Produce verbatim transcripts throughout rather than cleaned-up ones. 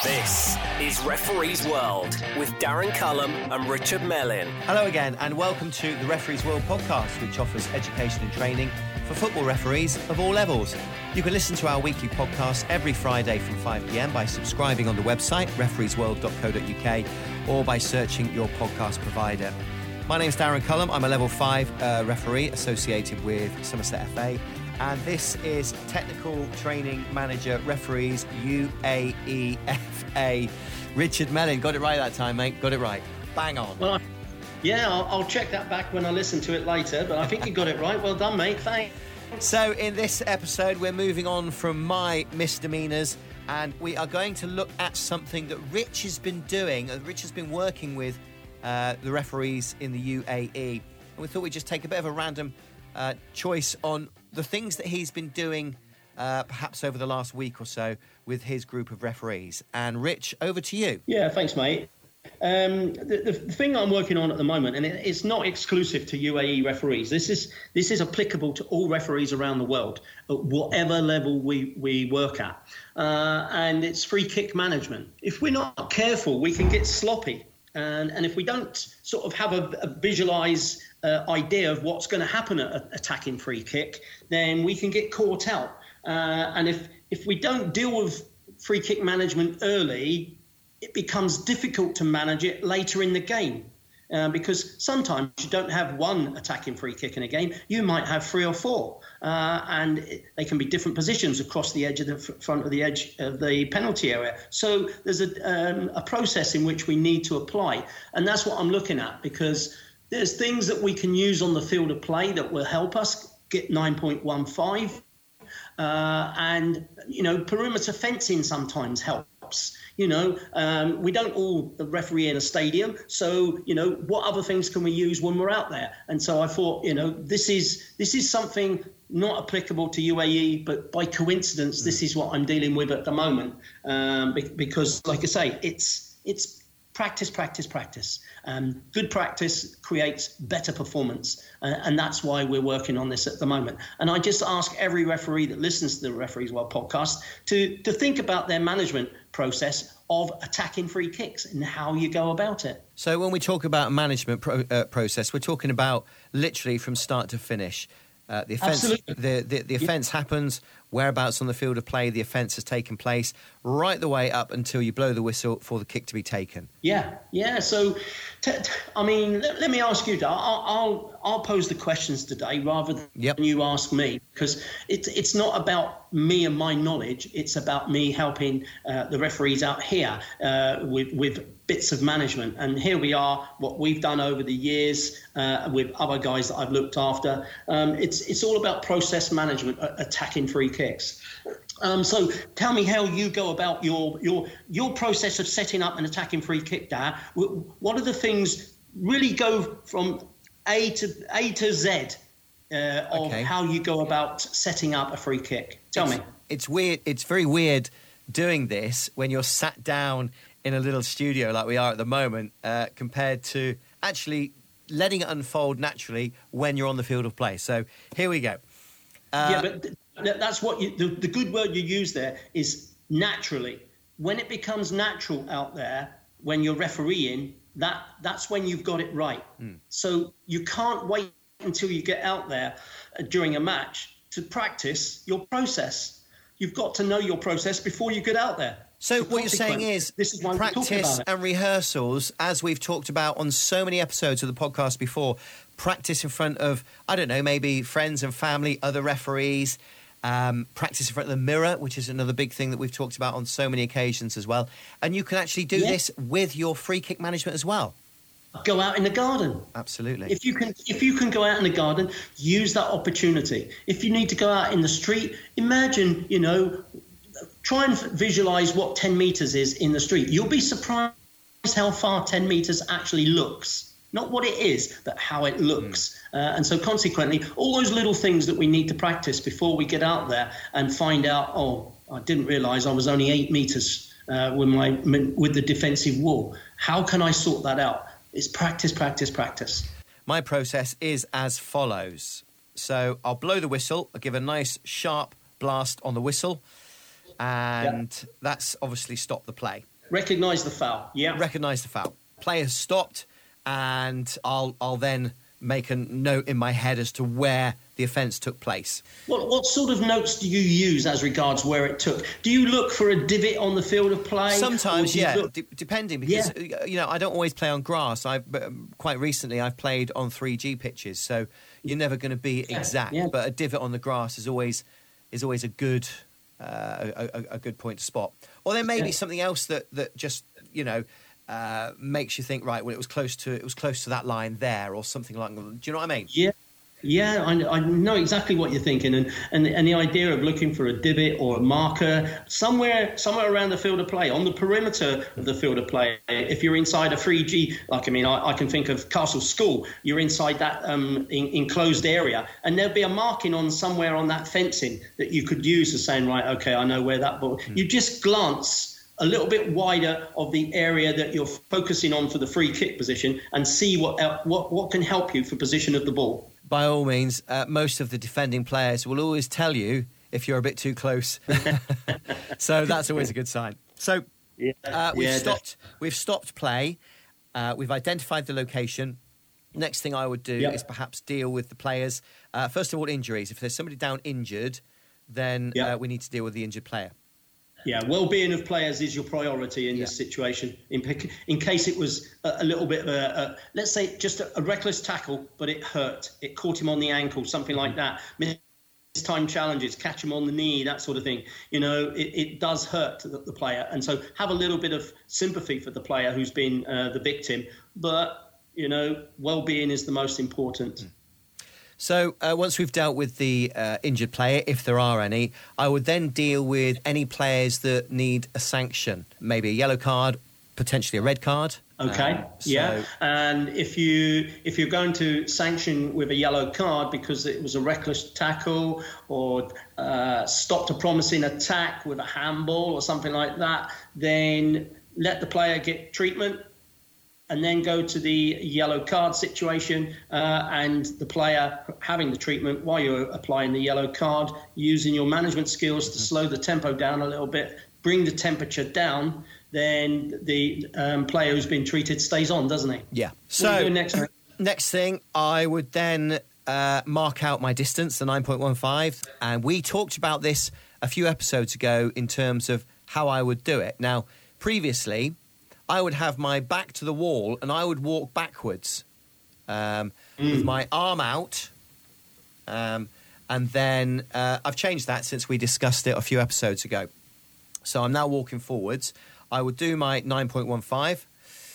This is Referee's World with Darren Cullum and Richard Mellin. Hello again and welcome to the Referee's World podcast, which offers education and training for football referees of all levels. You can listen to our weekly podcast every Friday from five p m by subscribing on the website referees world dot co dot u k or by searching your podcast provider. My name is Darren Cullum. I'm a level five uh, referee associated with Somerset F A. And this is Technical Training Manager Referees U A E F A, Richard Mellin. Got it right that time, mate. Got it right. Bang on. Well, I, yeah, I'll, I'll check that back when I listen to it later, but I think you got it right. Well done, mate. Thanks. So in this episode, we're moving on from my misdemeanors, and we are going to look at something that Rich has been doing. Uh, Rich has been working with uh, the referees in the U A E. And we thought we'd just take a bit of a random uh, choice on the things that he's been doing uh, perhaps over the last week or so with his group of referees. And Rich, over to you. Yeah, thanks, mate. Um, the, the thing I'm working on at the moment, and it, it's not exclusive to U A E referees. This is this is applicable to all referees around the world, at whatever level we, we work at. Uh, and it's free kick management. If we're not careful, we can get sloppy. And, and if we don't sort of have a, a visualise uh, idea of what's going to happen at a, attacking free kick, then we can get caught out. Uh, and if, if we don't deal with free kick management early, it becomes difficult to manage it later in the game. Uh, because sometimes you don't have one attacking free kick in a game, you might have three or four. Uh, and it, they can be different positions across the edge of the f- front of the edge of the penalty area. So there's a, um, a process in which we need to apply. And that's what I'm looking at, because there's things that we can use on the field of play that will help us get nine point one five. Uh, and, you know, perimeter fencing sometimes helps. You know, um, we don't all referee in a stadium. So, you know, what other things can we use when we're out there? And so I thought, you know, this is this is something not applicable to U A E, but by coincidence, this is what I'm dealing with at the moment. Um, because, like I say, it's it's practice, practice, practice. Um, good practice creates better performance. Uh, and that's why we're working on this at the moment. And I just ask every referee that listens to the Referees World podcast to, to think about their management process of attacking free kicks and how you go about it. So when we talk about management pro- uh, process, we're talking about literally from start to finish. Uh, the offence, Absolutely. the, the, the offence yeah. happens, whereabouts on the field of play the offence has taken place, right the way up until you blow the whistle for the kick to be taken. Yeah, yeah. So, t- t- I mean, let, let me ask you, I'll, I'll I'll pose the questions today rather than yep. you ask me, because it's it's not about me and my knowledge. It's about me helping uh, the referees out here uh, with with bits of management. And here we are, what we've done over the years uh, with other guys that I've looked after. Um, it's it's all about process management, uh, attacking free kicks. Um, so tell me how you go about your your your process of setting up and attacking free kick, Dar. What are the things really go from A to A to Z uh, of okay. how you go about setting up a free kick? Tell it's, me. It's weird. It's very weird doing this when you're sat down in a little studio like we are at the moment, uh, compared to actually letting it unfold naturally when you're on the field of play. So here we go. Uh, yeah, but th- that's what you, the, the good word you use there is naturally. When it becomes natural out there, when you're refereeing, that that's when you've got it right. Mm. So you can't wait until you get out there uh, during a match to practice your process. You've got to know your process before you get out there. So what you're saying is, this is practice and rehearsals, as we've talked about on so many episodes of the podcast before, practice in front of, I don't know, maybe friends and family, other referees, um, practice in front of the mirror, which is another big thing that we've talked about on so many occasions as well. And you can actually do yeah. this with your free kick management as well. Go out in the garden. Absolutely. If you can, if you can go out in the garden, use that opportunity. If you need to go out in the street, imagine, you know, try and visualize what ten meters is in the street. You'll be surprised how far ten meters actually looks. Not what it is, but how it looks. Mm. Uh, and so consequently, all those little things that we need to practice before we get out there and find out, oh, I didn't realize I was only eight meters uh, with my with the defensive wall. How can I sort that out? It's practice, practice, practice. My process is as follows. So I'll blow the whistle. I'll give a nice sharp blast on the whistle. And yep. that's obviously stopped the play. recognise the foul. Yeah, recognise the foul. Player stopped, and I'll I'll then make a note in my head as to where the offence took place. What, what sort of notes do you use as regards where it took? Do you look for a divot on the field of play? Sometimes, yeah, look... d- depending, because yeah. you know I don't always play on grass. I've um, quite recently I've played on three G pitches, so you're never going to be exact. Yeah. But a divot on the grass is always is always a good uh, a, a, a good point to spot. Or there may yeah. be something else that that just you know. Uh, makes you think, right, well, it was close to it was close to that line there, or something like that. Do you know what I mean? Yeah, yeah, I, I know exactly what you're thinking, and, and and the idea of looking for a divot or a marker somewhere somewhere around the field of play, on the perimeter of the field of play. If you're inside a three G, like I mean, I, I can think of Castle School. You're inside that um, in, enclosed area, and there'll be a marking on somewhere on that fencing that you could use as saying, right, okay, I know where that ball. Mm. You just glance a little bit wider of the area that you're focusing on for the free kick position and see what uh, what what can help you for position of the ball. By all means, uh, most of the defending players will always tell you if you're a bit too close. So that's always a good sign. So yeah. uh, we've yeah, stopped we've stopped play. Uh, we've identified the location. Next thing I would do yep. is perhaps deal with the players. Uh, first of all, injuries. If there's somebody down injured, then yep. uh, we need to deal with the injured player. Yeah, well-being of players is your priority in yeah. this situation. In, in case it was a, a little bit of a, a, let's say, just a, a reckless tackle, but it hurt. It caught him on the ankle, something like that. Missed-time challenges, catch him on the knee, that sort of thing. You know, it, it does hurt the, the player. And so have a little bit of sympathy for the player who's been uh, the victim. But, you know, well-being is the most important. Mm. So uh, once we've dealt with the uh, injured player, if there are any, I would then deal with any players that need a sanction, maybe a yellow card, potentially a red card. Okay, um, so... yeah. And if you if you're going to sanction with a yellow card because it was a reckless tackle or uh, stopped a promising attack with a handball or something like that, then let the player get treatment. And then go to the yellow card situation uh, and the player having the treatment while you're applying the yellow card, using your management skills to slow the tempo down a little bit, bring the temperature down, then the um, player who's been treated stays on, doesn't he? Yeah. So what do you do next, next thing, I would then uh, mark out my distance, the nine point one five. And we talked about this a few episodes ago in terms of how I would do it. Now, previously, I would have my back to the wall and I would walk backwards um, mm. with my arm out. Um, and then uh, I've changed that since we discussed it a few episodes ago. So I'm now walking forwards. I would do my nine point one five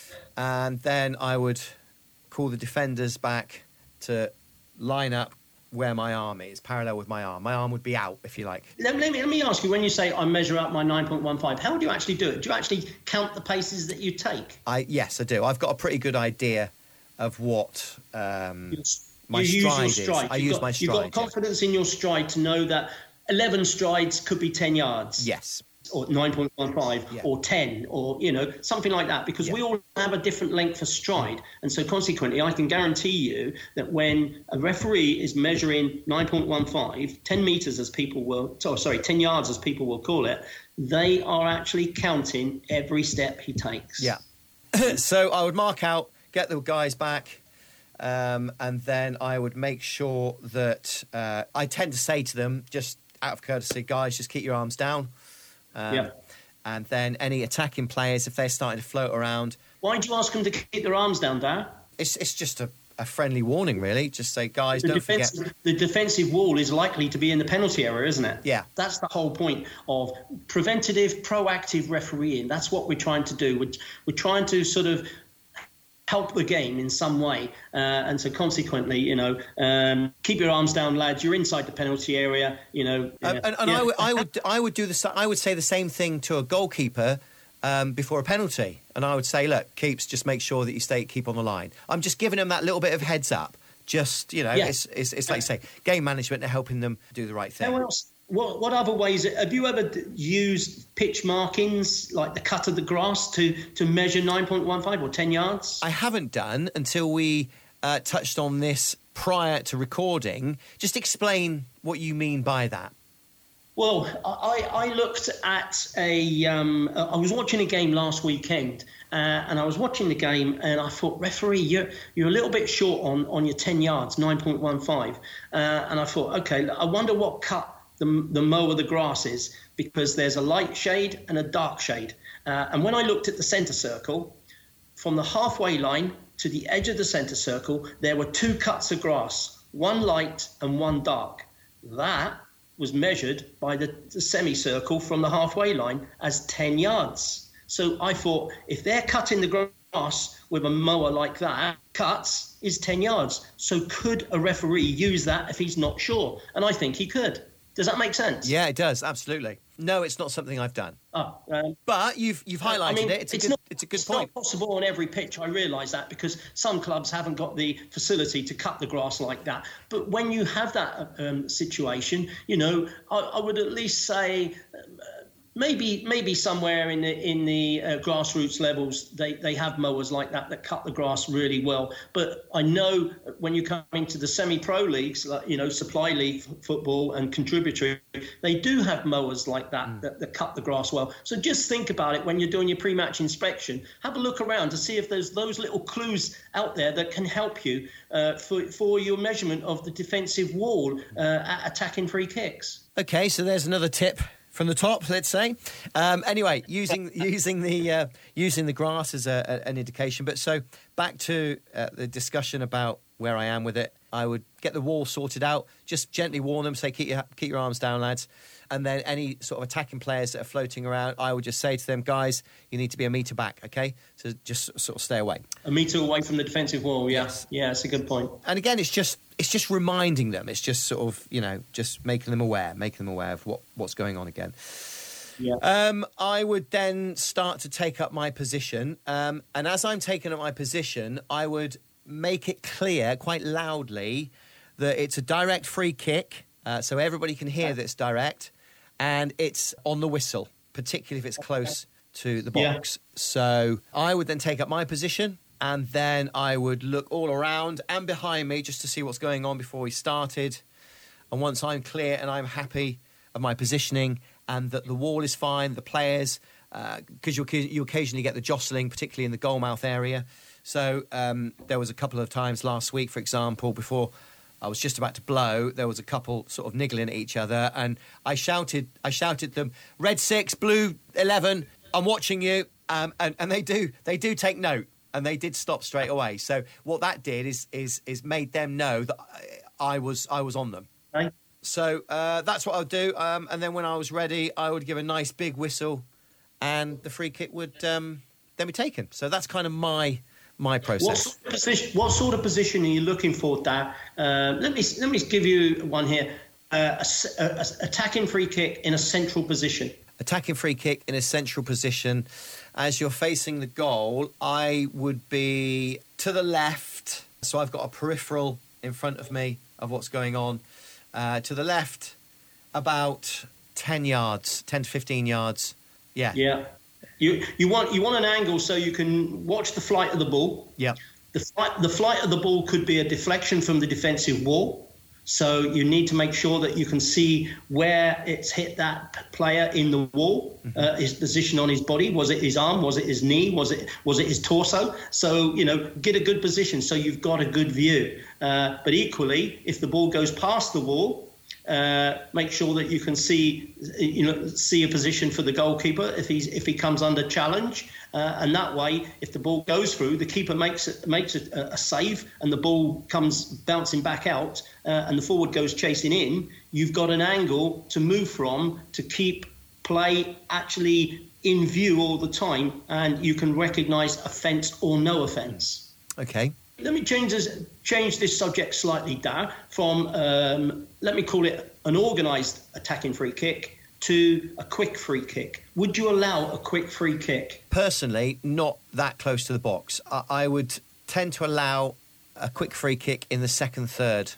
and then I would call the defenders back to line up where my arm is, parallel with my arm. My arm would be out, if you like. Let me, let me ask you, when you say I measure out my nine point one five, how do you actually do it? Do you actually count the paces that you take? I Yes, I do. I've got a pretty good idea of what um, you, my you stride, use your stride is. I you've use got, my stride. You've got confidence yeah. in your stride to know that eleven strides could be ten yards. Yes. Or nine point one five yeah. or ten or, you know, something like that, because yeah. we all have a different length of stride. And so consequently, I can guarantee you that when a referee is measuring nine point one five, ten metres as people will, oh, sorry, ten yards as people will call it, they are actually counting every step he takes. Yeah. So I would mark out, get the guys back, um, and then I would make sure that uh, I tend to say to them, just out of courtesy, guys, just keep your arms down. Um, yeah. And then any attacking players, if they're starting to float around... Why do you ask them to keep their arms down, Darren? It's it's just a, a friendly warning, really. Just say, guys, the don't defense, forget... The defensive wall is likely to be in the penalty area, isn't it? Yeah. That's the whole point of preventative, proactive refereeing. That's what we're trying to do. We're, we're trying to sort of help the game in some way. Uh, and so consequently, you know, um, keep your arms down, lads. You're inside the penalty area, you know. Uh, and and yeah. I, would, I would I would do the I would say the same thing to a goalkeeper um, before a penalty. And I would say, look, keeps, just make sure that you stay keep on the line. I'm just giving them that little bit of heads up. Just, you know, yeah. it's, it's it's like you say, game management and helping them do the right thing. What else? What, what other ways? Have you ever used pitch markings, like the cut of the grass, to, to measure nine point one five or ten yards? I haven't done until we uh, touched on this prior to recording. Just explain what you mean by that. Well, I, I looked at a. Um, I was watching a game last weekend, uh, and I was watching the game, and I thought, referee, you're you're a little bit short on, on your ten yards, nine point one five, uh, and I thought, okay, I wonder what cut the the mow of the grass is, because there's a light shade and a dark shade, uh, and when I looked at the centre circle, from the halfway line to the edge of the centre circle, there were two cuts of grass, one light and one dark. That was measured by the, the semicircle from the halfway line as ten yards. So I thought, if they're cutting the grass with a mower like that, cuts is ten yards. So could a referee use that if he's not sure? And I think he could. Does that make sense? Yeah, it does. Absolutely. No, it's not something I've done. Oh, um, but you've you've highlighted I mean, it. It's, it's a good, not, it's a good it's point. It's not possible on every pitch. I realise that, because some clubs haven't got the facility to cut the grass like that. But when you have that um, situation, you know, I, I would at least say uh, maybe maybe somewhere in the in the uh, grassroots levels they, they have mowers like that that cut the grass really well. But I know when you come into the semi-pro leagues, like, you know, supply league f- football and contributory, they do have mowers like that, mm. that that cut the grass well. So just think about it when you're doing your pre-match inspection. Have a look around to see if there's those little clues out there that can help you uh, for for your measurement of the defensive wall uh, at attacking free kicks. Okay, so there's another tip from the top, let's say. Um, anyway, using using the uh, using the grass as a, a, an indication. But so back to uh, the discussion about where I am with it. I would get the wall sorted out, just gently warn them, say keep your keep your arms down, lads. And then any sort of attacking players that are floating around, I would just say to them, guys, you need to be a metre back, okay? So just sort of stay away. A metre away from the defensive wall, yeah. Yes. Yeah, that's a good point. And again, it's just it's just reminding them. It's just sort of, you know, just making them aware, making them aware of what, what's going on again. Yeah. Um, I would then start to take up my position. Um, and as I'm taking up my position, I would make it clear quite loudly that it's a direct free kick, uh, so everybody can hear that it's direct. And it's on the whistle, particularly if it's close to the box. Yeah. So I would then take up my position, and then I would look all around and behind me just to see what's going on before we started. And once I'm clear and I'm happy of my positioning and that the wall is fine, the players, because uh, you, you occasionally get the jostling, particularly in the goalmouth area. So um, there was a couple of times last week, for example, before I was just about to blow, there was a couple sort of niggling at each other, and I shouted I shouted them, red six, blue eleven, I'm watching you, um, and, and they do they do take note, and they did stop straight away. So what that did is is is made them know that I was I was on them. Right. So uh, that's what I would do, um, and then when I was ready, I would give a nice big whistle, and the free kick would um, then be taken. So that's kind of my... my process. What sort of position, what sort of position are you looking for, Dar? Uh, let me let me give you one here. Uh, a, a, a attacking free kick in a central position. Attacking free kick in a central position. As you're facing the goal, I would be to the left. So I've got a peripheral in front of me of what's going on. Uh, to the left, about ten yards, ten to fifteen yards. Yeah. Yeah. You you want you want an angle so you can watch the flight of the ball. Yeah. The flight the flight of the ball could be a deflection from the defensive wall. So you need to make sure that you can see where it's hit that player in the wall, mm-hmm. uh, his position on his body. Was it his arm? Was it his knee? Was it was it his torso? So, you know, get a good position so you've got a good view. Uh, but equally, if the ball goes past the wall, Uh, make sure that you can see, you know, see a position for the goalkeeper if he's if he comes under challenge, uh, and that way, if the ball goes through, the keeper makes it, makes it a, a save, and the ball comes bouncing back out, uh, and the forward goes chasing in. You've got an angle to move from to keep play actually in view all the time, and you can recognise offence or no offence. Okay. Let me change this, change this subject slightly, Dar, from, um, let me call it an organised attacking free kick to a quick free kick. Would you allow a quick free kick? Personally, not that close to the box. I, I would tend to allow a quick free kick in the second third.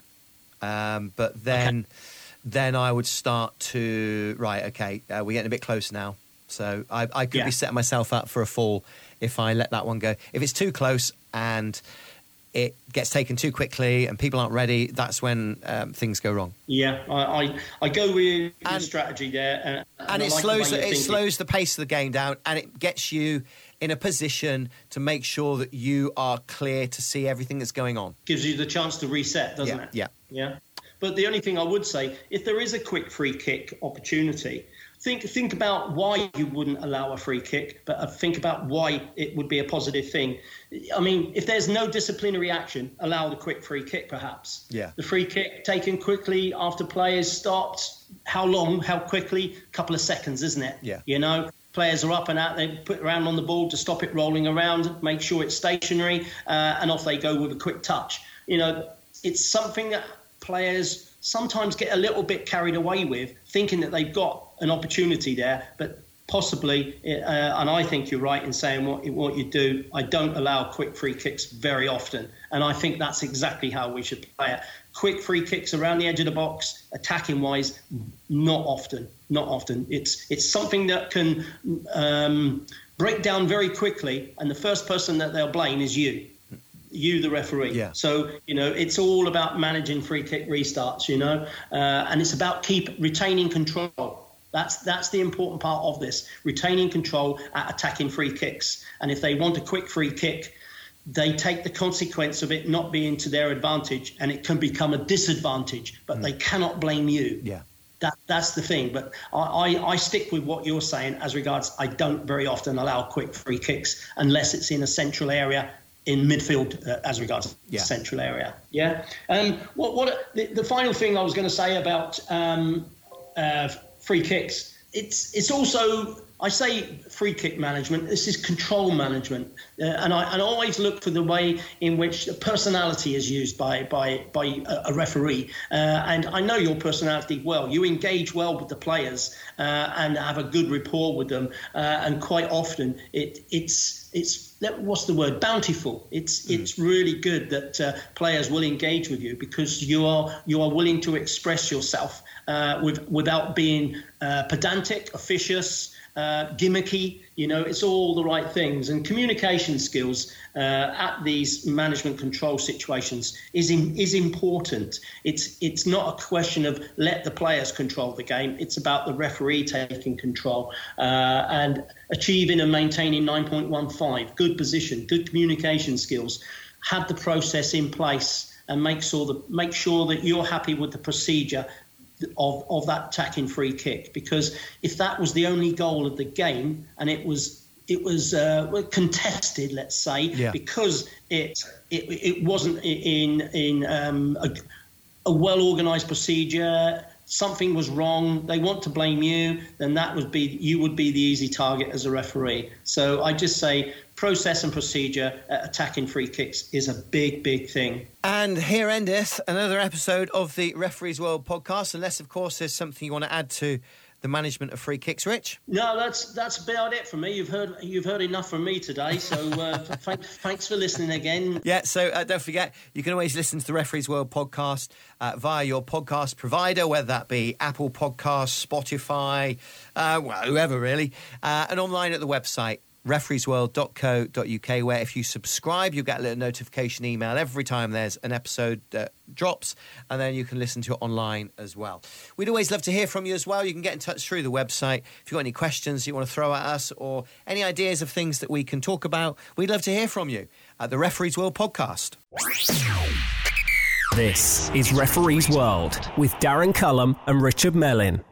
Um, but then okay. then I would start to, right, okay, uh, we're getting a bit close now. So I, I could yeah. be setting myself up for a fall if I let that one go. If it's too close and it gets taken too quickly and people aren't ready, that's when um, things go wrong. Yeah, I I, I go with the strategy there, and, and, and it like slows the it slows the pace of the game down, and it gets you in a position to make sure that you are clear to see everything that's going on. Gives you the chance to reset, doesn't yeah, it? Yeah. Yeah. But the only thing I would say, if there is a quick free kick opportunity, think think about why you wouldn't allow a free kick, but think about why it would be a positive thing. I mean, if there's no disciplinary action, allow the quick free kick, perhaps. Yeah. The free kick taken quickly after players stopped. How long? How quickly? A couple of seconds, isn't it? Yeah. You know, players are up and out. They put around on the ball to stop it rolling around, make sure it's stationary, uh, and off they go with a quick touch. You know, it's something that players sometimes get a little bit carried away with, thinking that they've got an opportunity there, but possibly, uh, and I think you're right in saying what, what you do, I don't allow quick free kicks very often, and I think that's exactly how we should play it. Quick free kicks around the edge of the box, attacking-wise, not often, not often. It's, it's something that can um, break down very quickly, and the first person that they'll blame is you. You, the referee. Yeah. So, you know, it's all about managing free kick restarts, you know, uh, and it's about keep retaining control. That's that's the important part of this, retaining control at attacking free kicks. And if they want a quick free kick, they take the consequence of it not being to their advantage, and it can become a disadvantage, but mm. they cannot blame you. Yeah. That That's the thing. But I, I, I stick with what you're saying as regards I don't very often allow quick free kicks unless it's in a central area, in midfield uh, as regards yeah. central area. Yeah. Um, what what the, the final thing I was going to say about um, uh, free kicks, it's it's also, I say free kick management, this is control management. Uh, and I and I always look for the way in which the personality is used by by by a, a referee. Uh, and I know your personality well. You engage well with the players uh, and have a good rapport with them. Uh, and quite often it it's it's what's the word? Bountiful. It's mm. it's really good that uh, players will engage with you because you are you are willing to express yourself uh, with without being uh, pedantic, officious, uh, gimmicky. You know, it's all the right things. And communication skills uh, at these management control situations is in, is important. It's it's not a question of let the players control the game. It's about the referee taking control uh, and achieving and maintaining nine point one five. Good position, good communication skills. Have the process in place and make sure that make sure that you're happy with the procedure of, of that attacking free kick, because if that was the only goal of the game and it was it was uh, contested, let's say, yeah. because it, it it wasn't in in um, a, a well-organised procedure, something was wrong, they want to blame you, then that would be you would be the easy target as a referee. So I just say process and procedure at attacking free kicks is a big, big thing. And here endeth another episode of the Referees World podcast, unless, of course, there's something you want to add to the management of free kicks, Rich? No, that's that's about it for me. You've heard you've heard enough from me today, so uh, th- thanks for listening again. Yeah, so uh, don't forget, you can always listen to the Referees World podcast uh, via your podcast provider, whether that be Apple Podcasts, Spotify, uh, well, whoever really, uh, and online at the website referees world dot co dot uk, where if you subscribe you'll get a little notification email every time there's an episode that drops, and then you can listen to it online as well. We'd always love to hear from you as well. You can get in touch through the website if you've got any questions you want to throw at us or any ideas of things that we can talk about. We'd love to hear from you at the Referees World podcast. This is Referees World with Darren Cullum and Richard Mellin.